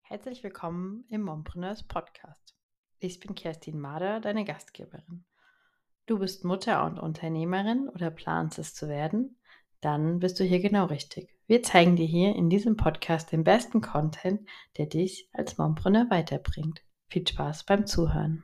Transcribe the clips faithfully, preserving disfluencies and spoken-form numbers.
Herzlich willkommen im Mompreneurs Podcast. Ich bin Kerstin Mader, deine Gastgeberin. Du bist Mutter und Unternehmerin oder planst es zu werden? Dann bist du hier genau richtig. Wir zeigen dir hier in diesem Podcast den besten Content, der dich als Mompreneur weiterbringt. Viel Spaß beim Zuhören.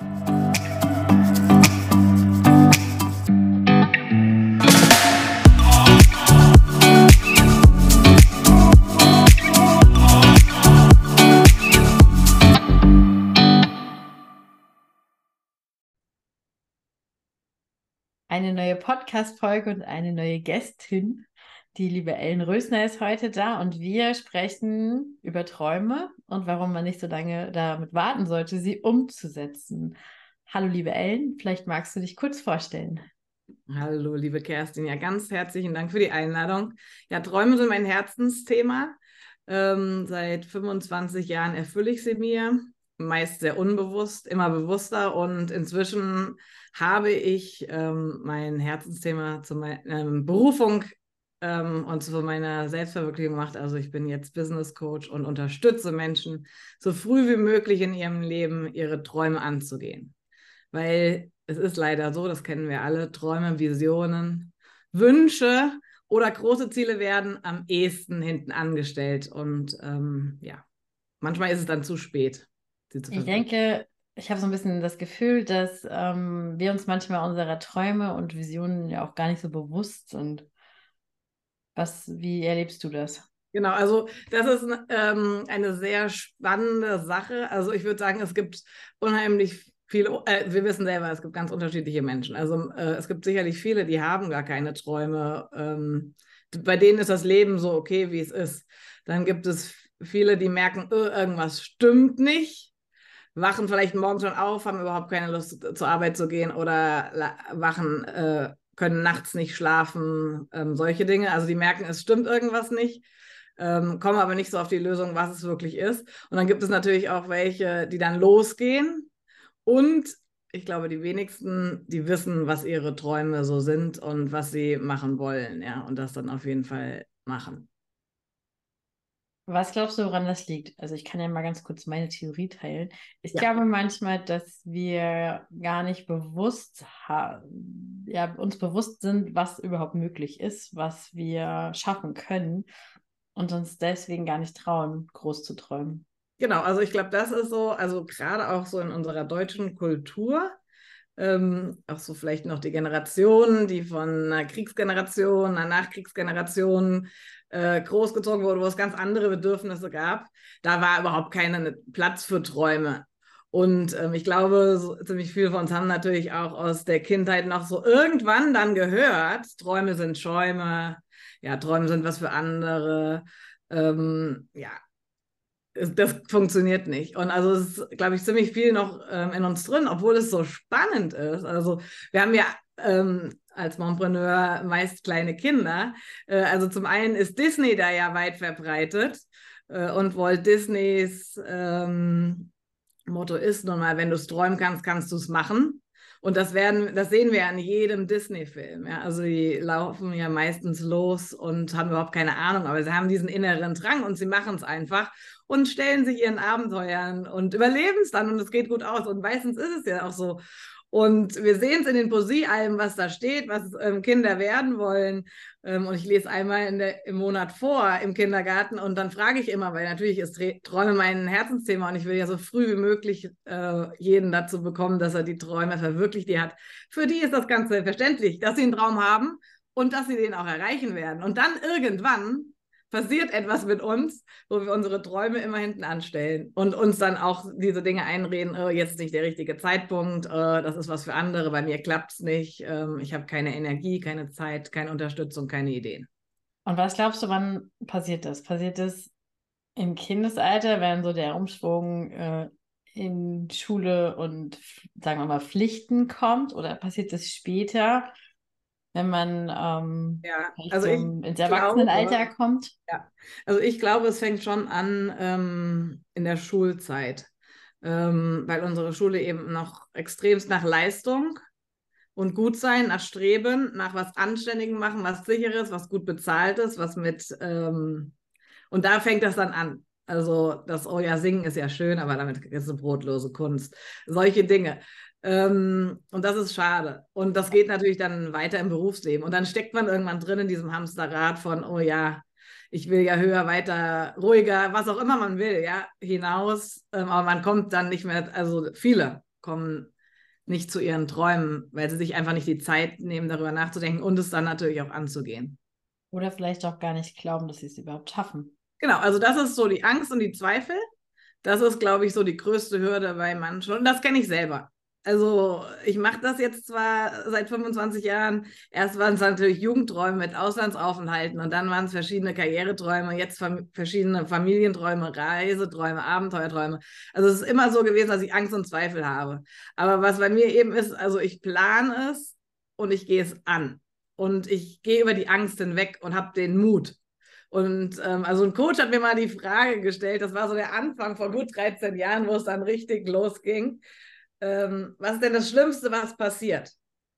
Eine neue Podcast-Folge und eine neue Gästin. Die liebe Ellen Rösner ist heute da und wir sprechen über Träume und warum man nicht so lange damit warten sollte, sie umzusetzen. Hallo liebe Ellen, vielleicht magst du dich kurz vorstellen. Hallo, liebe Kerstin. Ja, ganz herzlichen Dank für die Einladung. Ja, Träume sind mein Herzensthema. Ähm, seit fünfundzwanzig Jahren erfülle ich sie mir, meist sehr unbewusst, immer bewusster. Und inzwischen habe ich ähm, mein Herzensthema zu meiner ähm, Berufung ähm, und zu meiner Selbstverwirklichung gemacht. Also ich bin jetzt Business Coach und unterstütze Menschen, so früh wie möglich in ihrem Leben ihre Träume anzugehen. Weil es ist leider so, das kennen wir alle, Träume, Visionen, Wünsche oder große Ziele werden am ehesten hinten angestellt. Und ähm, ja, manchmal ist es dann zu spät, sie zu Ich verwirklichen. denke, ich habe so ein bisschen das Gefühl, dass ähm, wir uns manchmal unserer Träume und Visionen ja auch gar nicht so bewusst sind. Was, wie erlebst du das? Genau, also das ist ähm, eine sehr spannende Sache. Also ich würde sagen, es gibt unheimlich viele, äh, wir wissen selber, es gibt ganz unterschiedliche Menschen. Also äh, es gibt sicherlich viele, die haben gar keine Träume. Ähm, bei denen ist das Leben so okay, wie es ist. Dann gibt es viele, die merken, oh, irgendwas stimmt nicht, wachen vielleicht morgens schon auf, haben überhaupt keine Lust zur Arbeit zu gehen oder wachen, äh, können nachts nicht schlafen, ähm, solche Dinge. Also die merken, es stimmt irgendwas nicht, ähm, kommen aber nicht so auf die Lösung, was es wirklich ist. Und dann gibt es natürlich auch welche, die dann losgehen. Und ich glaube, die wenigsten, die wissen, was ihre Träume so sind und was sie machen wollen, ja, und das dann auf jeden Fall machen. Was glaubst du, woran das liegt? Also ich kann ja mal ganz kurz meine Theorie teilen. Ich Ja. glaube manchmal, dass wir gar nicht bewusst ha- ja, uns bewusst sind, was überhaupt möglich ist, was wir schaffen können und uns deswegen gar nicht trauen, groß zu träumen. Genau, also ich glaube, das ist so, also gerade auch so in unserer deutschen Kultur, ähm, auch so vielleicht noch die Generation, die von einer Kriegsgeneration, einer Nachkriegsgeneration äh, großgezogen wurde, wo es ganz andere Bedürfnisse gab, da war überhaupt kein Platz für Träume. Und ähm, ich glaube, so, ziemlich viele von uns haben natürlich auch aus der Kindheit noch so irgendwann dann gehört, Träume sind Schäume, ja, Träume sind was für andere. Ähm, ja, das funktioniert nicht. Und also es ist, glaube ich, ziemlich viel noch ähm, in uns drin, obwohl es so spannend ist. Also wir haben ja ähm, als Mompreneur meist kleine Kinder. Äh, also zum einen ist Disney da ja weit verbreitet äh, und Walt Disneys ähm, Motto ist nun mal, wenn du es träumen kannst, kannst du es machen. Und das werden, das sehen wir an jedem Disney-Film. Ja? Also die laufen ja meistens los und haben überhaupt keine Ahnung, aber sie haben diesen inneren Drang und sie machen es einfach und stellen sich ihren Abenteuern und überleben es dann und es geht gut aus. Und meistens ist es ja auch so. Und wir sehen es in den Poesiealben, was da steht, was ähm, Kinder werden wollen. Ähm, und ich lese einmal in der, im Monat vor im Kindergarten und dann frage ich immer, weil natürlich ist Träume mein Herzensthema und ich will ja so früh wie möglich äh, jeden dazu bekommen, dass er die Träume verwirklicht, die er hat. Für die ist das ganz selbstverständlich, dass sie einen Traum haben und dass sie den auch erreichen werden. Und dann irgendwann passiert etwas mit uns, wo wir unsere Träume immer hinten anstellen und uns dann auch diese Dinge einreden, oh, jetzt ist nicht der richtige Zeitpunkt, oh, das ist was für andere, bei mir klappt es nicht, ähm, ich habe keine Energie, keine Zeit, keine Unterstützung, keine Ideen. Und was glaubst du, wann passiert das? Passiert das im Kindesalter, wenn so der Umschwung äh, in Schule und, sagen wir mal, Pflichten kommt? Oder passiert das später, wenn man ähm, Ja, vielleicht also so ich ins glaube, Erwachsenenalter kommt? ja, also ich glaube, es fängt schon an ähm, in der Schulzeit, ähm, weil unsere Schule eben noch extremst nach Leistung und Gutsein, nach Streben, nach was Anständigem machen, was Sicheres, was gut bezahltes, was mit, ähm, und da fängt das dann an. Also das, oh ja, singen ist ja schön, aber damit ist es brotlose Kunst. Solche Dinge. Ähm, und das ist schade. Und das geht natürlich dann weiter im Berufsleben. Und dann steckt man irgendwann drin in diesem Hamsterrad von, oh ja, ich will ja höher, weiter, ruhiger, was auch immer man will, ja, hinaus. Ähm, aber man kommt dann nicht mehr, also viele kommen nicht zu ihren Träumen, weil sie sich einfach nicht die Zeit nehmen, darüber nachzudenken und es dann natürlich auch anzugehen. Oder vielleicht auch gar nicht glauben, dass sie es überhaupt schaffen. Genau, also das ist so die Angst und die Zweifel. Das ist, glaube ich, so die größte Hürde bei manchen. Und das kenne ich selber. Also ich mache das jetzt zwar seit fünfundzwanzig Jahren. Erst waren es natürlich Jugendträume mit Auslandsaufenthalten und dann waren es verschiedene Karriereträume, jetzt fam verschiedene Familienträume, Reiseträume, Abenteuerträume. Also es ist immer so gewesen, dass ich Angst und Zweifel habe. Aber was bei mir eben ist, also ich plane es und ich gehe es an. Und ich gehe über die Angst hinweg und habe den Mut. Und ähm, also ein Coach hat mir mal die Frage gestellt, das war so der Anfang vor gut dreizehn Jahren, wo es dann richtig losging. Ähm, was ist denn das Schlimmste, was passiert?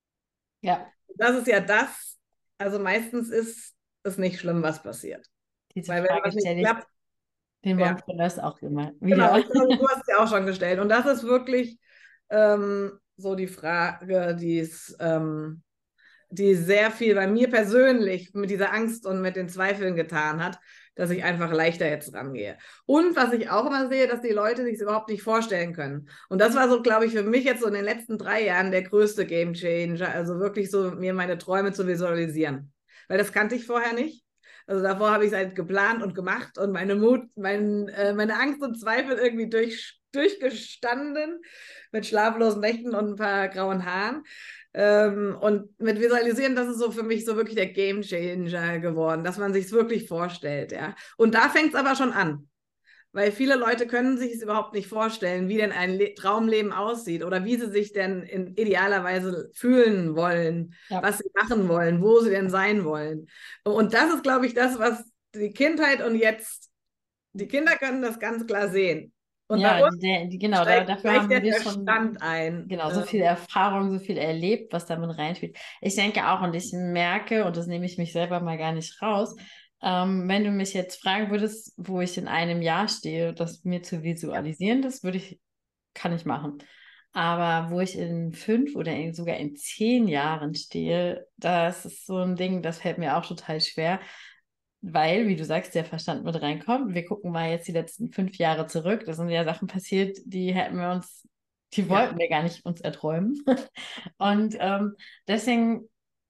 Ja. Das ist ja das, also meistens ist es nicht schlimm, was passiert. Diese Weil wenn Frage was nicht stelle ich klappt, den ja, Montpreneurs auch immer genau, wieder. ich glaube, du hast es ja auch schon gestellt. Und das ist wirklich ähm, so die Frage, die es ähm, die sehr viel bei mir persönlich mit dieser Angst und mit den Zweifeln getan hat, dass ich einfach leichter jetzt rangehe. Und was ich auch immer sehe, dass die Leute sich überhaupt nicht vorstellen können. Und das war so, glaube ich, für mich jetzt so in den letzten drei Jahren der größte Gamechanger, also wirklich so mir meine Träume zu visualisieren. Weil das kannte ich vorher nicht. Also davor habe ich es halt geplant und gemacht und meine Mut, mein, äh, meine Angst und Zweifel irgendwie durch, durchgestanden mit schlaflosen Nächten und ein paar grauen Haaren. Ähm, und mit Visualisieren, das ist so für mich so wirklich der Gamechanger geworden, dass man sich es wirklich vorstellt, ja. Und da fängt es aber schon an. Weil viele Leute können sich es überhaupt nicht vorstellen, wie denn ein Le Traumleben aussieht oder wie sie sich denn in idealerweise fühlen wollen, Ja. was sie machen wollen, wo sie denn sein wollen. Und das ist, glaube ich, das, was die Kindheit und jetzt, die Kinder können das ganz klar sehen. Und bei Ja, uns die, der- die, genau, da, steigt dafür gleich haben der wir schon Verstand ein. genau so Ähm, viel Erfahrung, so viel erlebt, was damit reinspielt. Ich denke auch und ich merke, und das nehme ich mich selber mal gar nicht raus, ähm, wenn du mich jetzt fragen würdest, wo ich in einem Jahr stehe, das mir zu visualisieren, das würde ich, kann ich machen. Aber wo ich in fünf oder in, sogar in zehn Jahren stehe, das ist so ein Ding, das fällt mir auch total schwer. Weil, wie du sagst, der Verstand mit reinkommt. Wir gucken mal jetzt die letzten fünf Jahre zurück. Da sind ja Sachen passiert, die hätten wir uns, die ja. wollten wir gar nicht uns erträumen. Und ähm, deswegen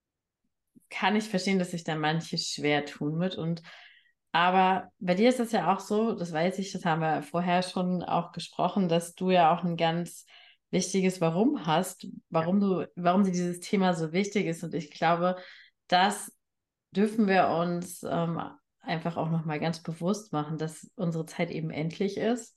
kann ich verstehen, dass sich da manche schwer tun mit. Und aber bei dir ist das ja auch so, das weiß ich, das haben wir vorher schon auch gesprochen, dass du ja auch ein ganz wichtiges Warum hast, warum du, warum dir dieses Thema so wichtig ist. Und ich glaube, das dürfen wir uns ähm, einfach auch nochmal ganz bewusst machen, dass unsere Zeit eben endlich ist.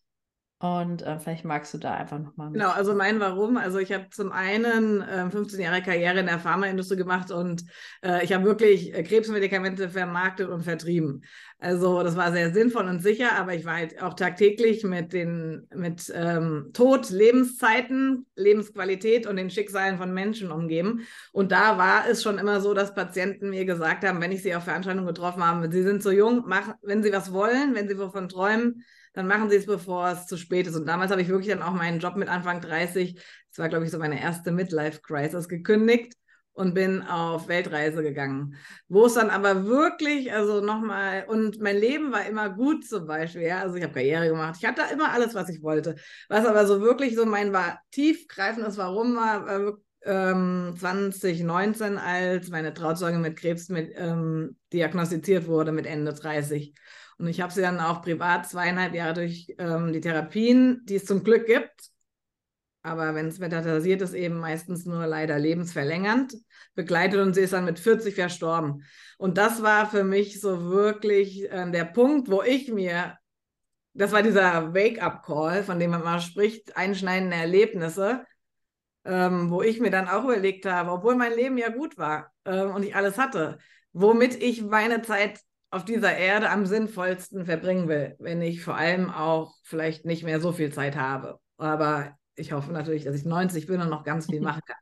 Und äh, vielleicht magst du da einfach nochmal ein Genau, bisschen. also mein Warum. Also ich habe zum einen äh, fünfzehn Jahre Karriere in der Pharmaindustrie gemacht und äh, ich habe wirklich äh, Krebsmedikamente vermarktet und vertrieben. Also das war sehr sinnvoll und sicher, aber ich war halt auch tagtäglich mit den mit ähm, Tod, Lebenszeiten, Lebensqualität und den Schicksalen von Menschen umgeben. Und da war es schon immer so, dass Patienten mir gesagt haben, wenn ich sie auf Veranstaltungen getroffen habe, sie sind so jung, mach, wenn sie was wollen, wenn sie wovon träumen, dann machen sie es, bevor es zu spät ist. Und damals habe ich wirklich dann auch meinen Job mit Anfang dreißig, das war, glaube ich, so meine erste Midlife-Crisis, gekündigt und bin auf Weltreise gegangen. Wo es dann aber wirklich, also nochmal, und mein Leben war immer gut zum Beispiel, ja, also ich habe Karriere gemacht, ich hatte immer alles, was ich wollte. Was aber so wirklich so mein war, tiefgreifendes Warum war, war ähm, zwanzig neunzehn, als meine Trauzeugin mit Krebs mit, ähm, diagnostiziert wurde mit Ende dreißig. Und ich habe sie dann auch privat zweieinhalb Jahre durch ähm, die Therapien, die es zum Glück gibt, aber wenn es metastasisiert ist, eben meistens nur leider lebensverlängernd, begleitet und sie ist dann mit vierzig verstorben. Und das war für mich so wirklich äh, der Punkt, wo ich mir, das war dieser Wake-up-Call, von dem man mal spricht, einschneidende Erlebnisse, ähm, wo ich mir dann auch überlegt habe, obwohl mein Leben ja gut war äh, und ich alles hatte, womit ich meine Zeit auf dieser Erde am sinnvollsten verbringen will, wenn ich vor allem auch vielleicht nicht mehr so viel Zeit habe. Aber ich hoffe natürlich, dass ich neunzig bin und noch ganz viel machen kann.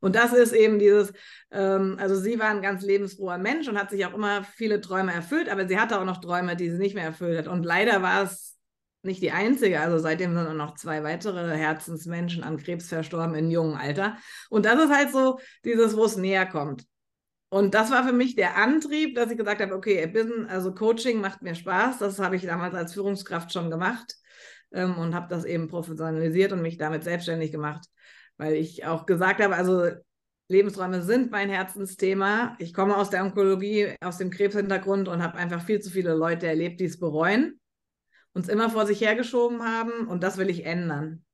Und das ist eben dieses, ähm, also sie war ein ganz lebensfroher Mensch und hat sich auch immer viele Träume erfüllt, aber sie hatte auch noch Träume, die sie nicht mehr erfüllt hat. Und leider war es nicht die einzige, also seitdem sind noch zwei weitere Herzensmenschen an Krebs verstorben in jungem Alter. Und das ist halt so dieses, wo es näher kommt. Und das war für mich der Antrieb, dass ich gesagt habe, okay, Business, also Coaching macht mir Spaß. Das habe ich damals als Führungskraft schon gemacht ähm, und habe das eben professionalisiert und mich damit selbstständig gemacht, weil ich auch gesagt habe, also Lebensräume sind mein Herzensthema. Ich komme aus der Onkologie, aus dem Krebshintergrund und habe einfach viel zu viele Leute erlebt, die es bereuen, uns immer vor sich hergeschoben haben, und das will ich ändern,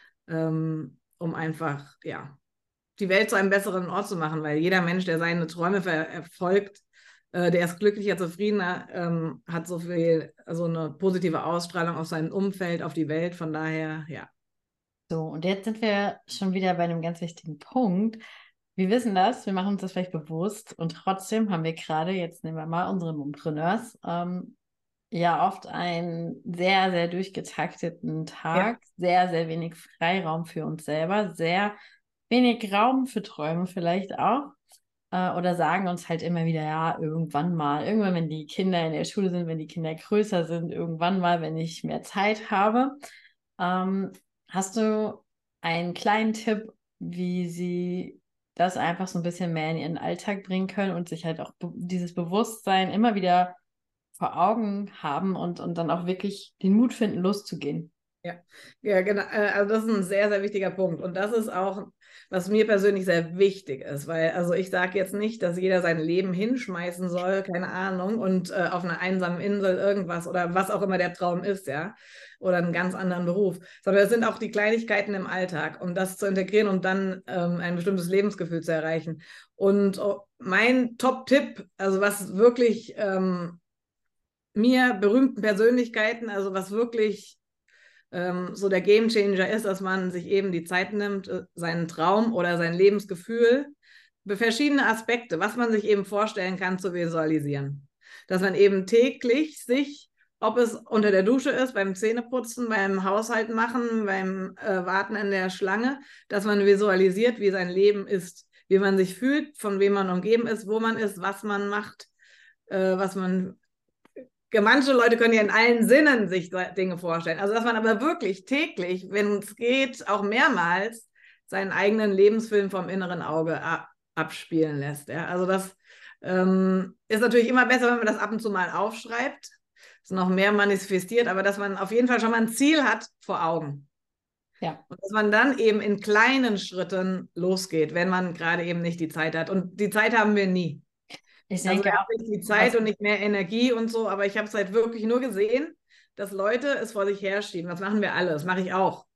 ähm, um einfach, ja, die Welt zu einem besseren Ort zu machen, weil jeder Mensch, der seine Träume verfolgt, äh, der ist glücklicher, zufriedener, ähm, hat so viel, also eine positive Ausstrahlung auf sein Umfeld, auf die Welt. Von daher, ja. So, und jetzt sind wir schon wieder bei einem ganz wichtigen Punkt. Wir wissen das, wir machen uns das vielleicht bewusst und trotzdem haben wir gerade, jetzt nehmen wir mal unsere Mompreneurs, ähm, ja oft einen sehr, sehr durchgetakteten Ja, Tag, sehr, sehr wenig Freiraum für uns selber, sehr wenig Raum für Träume vielleicht auch. Äh, oder sagen uns halt immer wieder, ja, irgendwann mal, irgendwann, wenn die Kinder in der Schule sind, wenn die Kinder größer sind, irgendwann mal, wenn ich mehr Zeit habe. Ähm, Hast du einen kleinen Tipp, wie sie das einfach so ein bisschen mehr in ihren Alltag bringen können und sich halt auch be dieses Bewusstsein immer wieder vor Augen haben und, und dann auch wirklich den Mut finden, loszugehen? ja, ja, genau. Äh, Also das ist ein sehr, sehr wichtiger Punkt. Und das ist auch, was mir persönlich sehr wichtig ist, weil, also ich sage jetzt nicht, dass jeder sein Leben hinschmeißen soll, keine Ahnung, und äh, auf einer einsamen Insel irgendwas oder was auch immer der Traum ist, ja, oder einen ganz anderen Beruf, sondern es sind auch die Kleinigkeiten im Alltag, um das zu integrieren und dann ähm, ein bestimmtes Lebensgefühl zu erreichen. Und oh, mein Top-Tipp, also was wirklich ähm, mir berühmten Persönlichkeiten, also was wirklich ähm, so der Gamechanger ist, dass man sich eben die Zeit nimmt, äh, seinen Traum oder sein Lebensgefühl, für verschiedene Aspekte, was man sich eben vorstellen kann, zu visualisieren. Dass man eben täglich sich, ob es unter der Dusche ist, beim Zähneputzen, beim Haushalt machen, beim äh, Warten in der Schlange, dass man visualisiert, wie sein Leben ist, wie man sich fühlt, von wem man umgeben ist, wo man ist, was man macht, äh, was man manche Leute können ja in allen Sinnen sich Dinge vorstellen. Also, dass man aber wirklich täglich, wenn es geht, auch mehrmals seinen eigenen Lebensfilm vom inneren Auge abspielen lässt. Ja? Also, das ähm, ist natürlich immer besser, wenn man das ab und zu mal aufschreibt, es noch mehr manifestiert, aber dass man auf jeden Fall schon mal ein Ziel hat vor Augen. Ja. Und dass man dann eben in kleinen Schritten losgeht, wenn man gerade eben nicht die Zeit hat. Und die Zeit haben wir nie. Ich Also denke wir auch, haben nicht die Zeit was, und nicht mehr Energie und so, aber ich habe es halt wirklich nur gesehen, dass Leute es vor sich herschieben. Das machen wir alle, das mache ich auch.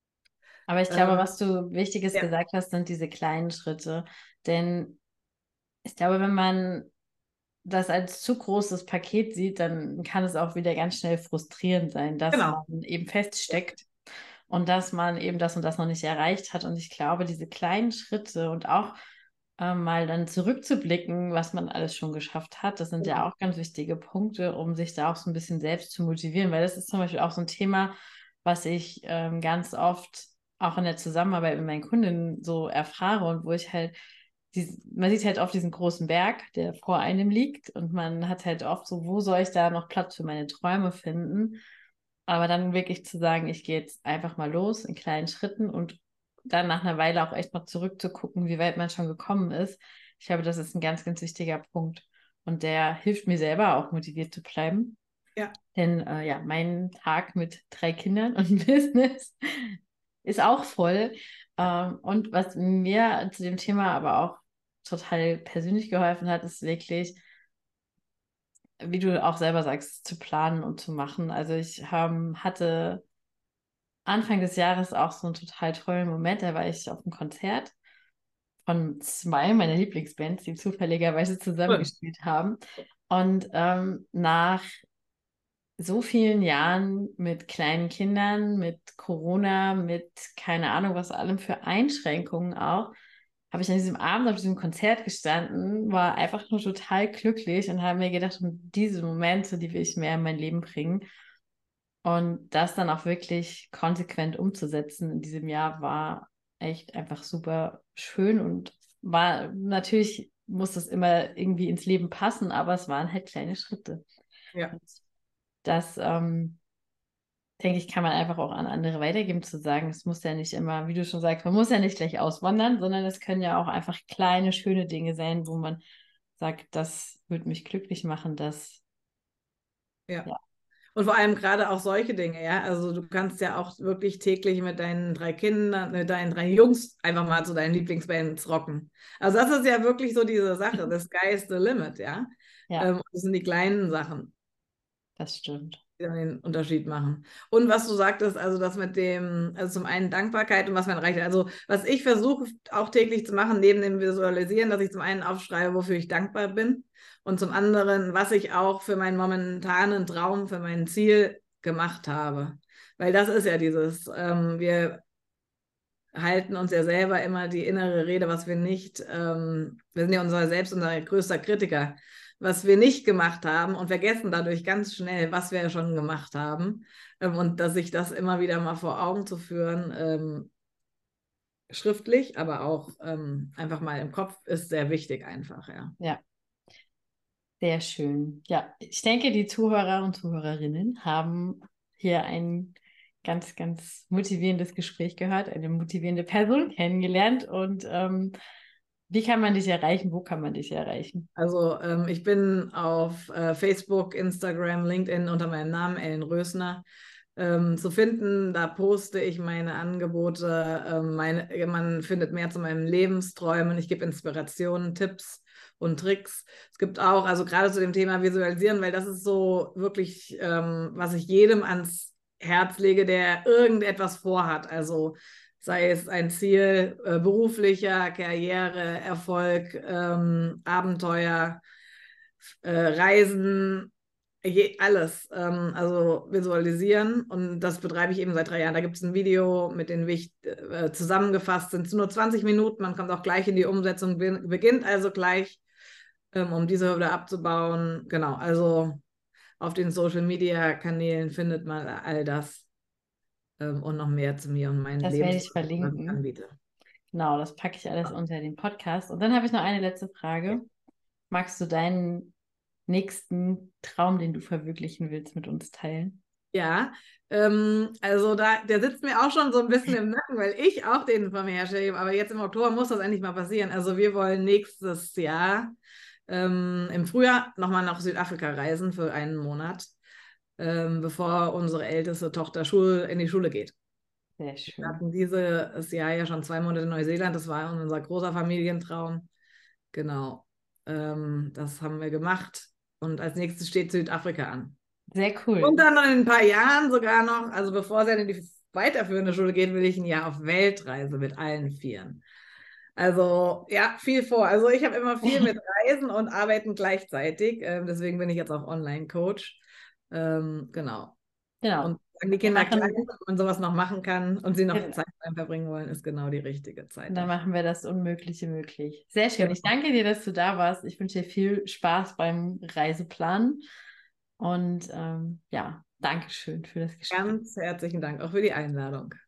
aber ich glaube, Ähm, was du Wichtiges ja, gesagt hast, sind diese kleinen Schritte. Denn ich glaube, wenn man das als zu großes Paket sieht, dann kann es auch wieder ganz schnell frustrierend sein, dass man genau. eben feststeckt und dass man eben das und das noch nicht erreicht hat. Und ich glaube, diese kleinen Schritte und auch ähm, mal dann zurückzublicken, was man alles schon geschafft hat, das sind ja Genau. auch ganz wichtige Punkte, um sich da auch so ein bisschen selbst zu motivieren, weil das ist zum Beispiel auch so ein Thema, was ich ähm, ganz oft auch in der Zusammenarbeit mit meinen Kundinnen so erfahre und wo ich halt dies, man sieht halt oft diesen großen Berg, der vor einem liegt und man hat halt oft so, wo soll ich da noch Platz für meine Träume finden? Aber dann wirklich zu sagen, ich gehe jetzt einfach mal los in kleinen Schritten und dann nach einer Weile auch echt mal zurückzugucken, wie weit man schon gekommen ist. Ich glaube, das ist ein ganz, ganz wichtiger Punkt. Und der hilft mir selber auch motiviert zu bleiben. Ja, Denn äh, ja, mein Tag mit drei Kindern und Business ist auch voll. Ähm, und was mir zu dem Thema aber auch total persönlich geholfen hat, ist wirklich, wie du auch selber sagst, zu planen und zu machen. Also ich ähm, hatte Anfang des Jahres auch so einen total tollen Moment. Da war ich auf einem Konzert von zwei meiner Lieblingsbands, die zufälligerweise cool. zusammengespielt haben. Und ähm, nach so vielen Jahren mit kleinen Kindern, mit Corona, mit keine Ahnung, was allem für Einschränkungen auch, habe ich an diesem Abend auf diesem Konzert gestanden, war einfach nur total glücklich und habe mir gedacht, um diese Momente, die will ich mehr in mein Leben bringen. Und das dann auch wirklich konsequent umzusetzen in diesem Jahr war echt einfach super schön und war natürlich, muss das immer irgendwie ins Leben passen, aber es waren halt kleine Schritte. Ja. Und das, ähm, denke ich, kann man einfach auch an andere weitergeben, zu sagen, es muss ja nicht immer, wie du schon sagst, man muss ja nicht gleich auswandern, sondern es können ja auch einfach kleine, schöne Dinge sein, wo man sagt, das wird mich glücklich machen, das, Ja. ja. Und vor allem gerade auch solche Dinge, ja. Also du kannst ja auch wirklich täglich mit deinen drei Kindern, mit deinen drei Jungs einfach mal zu deinen Lieblingsbands rocken. Also das ist ja wirklich so diese Sache, the sky is the limit, ja. Ja, Ähm, das sind die kleinen Sachen, das stimmt. die dann den Unterschied machen. Und was du sagtest, also das mit dem, also zum einen Dankbarkeit und was man erreicht. Also was ich versuche auch täglich zu machen, neben dem Visualisieren, dass ich zum einen aufschreibe, wofür ich dankbar bin und zum anderen, was ich auch für meinen momentanen Traum, für mein Ziel gemacht habe. Weil das ist ja dieses, ähm, wir halten uns ja selber immer die innere Rede, was wir nicht, ähm, wir sind ja unser selbst unser größter Kritiker, was wir nicht gemacht haben und vergessen dadurch ganz schnell, was wir ja schon gemacht haben. Ähm, und dass sich das immer wieder mal vor Augen zu führen, ähm, schriftlich, aber auch ähm, einfach mal im Kopf, ist sehr wichtig einfach, ja. Ja, sehr schön. Ja, ich denke, die Zuhörer und Zuhörerinnen haben hier ein ganz, ganz motivierendes Gespräch gehört, eine motivierende Person kennengelernt. Und ähm, wie kann man dich erreichen? Wo kann man dich erreichen? Also ähm, ich bin auf äh, Facebook, Instagram, LinkedIn unter meinem Namen Ellen Rösner ähm, zu finden. Da poste ich meine Angebote. Ähm, meine, man findet mehr zu meinen Lebensträumen. Ich gebe Inspirationen, Tipps und Tricks. Es gibt auch, also gerade zu dem Thema Visualisieren, weil das ist so wirklich, ähm, was ich jedem ans Herz lege, der irgendetwas vorhat. Also sei es ein Ziel äh, beruflicher, Karriere, Erfolg, ähm, Abenteuer, äh, Reisen, je, alles. Ähm, also visualisieren. Und das betreibe ich eben seit drei Jahren. Da gibt es ein Video mit den Wicht äh, zusammengefasst, sind es nur zwanzig Minuten. Man kommt auch gleich in die Umsetzung, beginnt also gleich, ähm, um diese Hürde abzubauen. Genau, also auf den Social Media Kanälen findet man all das ähm, und noch mehr zu mir und meinen Das werde ich Lebensläufen, was ich verlinken. anbiete. Genau, das packe ich alles unter den Podcast. Und dann habe ich noch eine letzte Frage. Magst du deinen nächsten Traum, den du verwirklichen willst, mit uns teilen? Ja, ähm, also da, der sitzt mir auch schon so ein bisschen im Nacken, weil ich auch den von mir herstelle, aber jetzt im Oktober muss das endlich mal passieren. Also wir wollen nächstes Jahr ähm, im Frühjahr nochmal nach Südafrika reisen für einen Monat, ähm, bevor unsere älteste Tochter Schul in die Schule geht. Sehr Wir schön. hatten dieses Jahr ja schon zwei Monate in Neuseeland, das war unser großer Familientraum. Genau, ähm, das haben wir gemacht und als nächstes steht Südafrika an. Sehr Und cool. dann in ein paar Jahren sogar noch, also bevor sie dann in die weiterführende Schule geht, will ich ein Jahr auf Weltreise mit allen Vieren. Also ja, viel vor. Also ich habe immer viel mit Reisen und Arbeiten gleichzeitig. Ähm, deswegen bin ich jetzt auch Online-Coach. Ähm, genau. Genau. Und wenn die Wir Kinder klein machen, sind und man sowas noch machen kann und sie noch genau. Zeit mit einem verbringen wollen, ist genau die richtige Und Zeit dann dafür. machen wir das Unmögliche möglich. Sehr schön. Ich Genau. danke dir, dass du da warst. Ich wünsche dir viel Spaß beim Reiseplanen. Und ähm, ja, Dankeschön für das Gespräch. Ganz herzlichen Dank auch für die Einladung.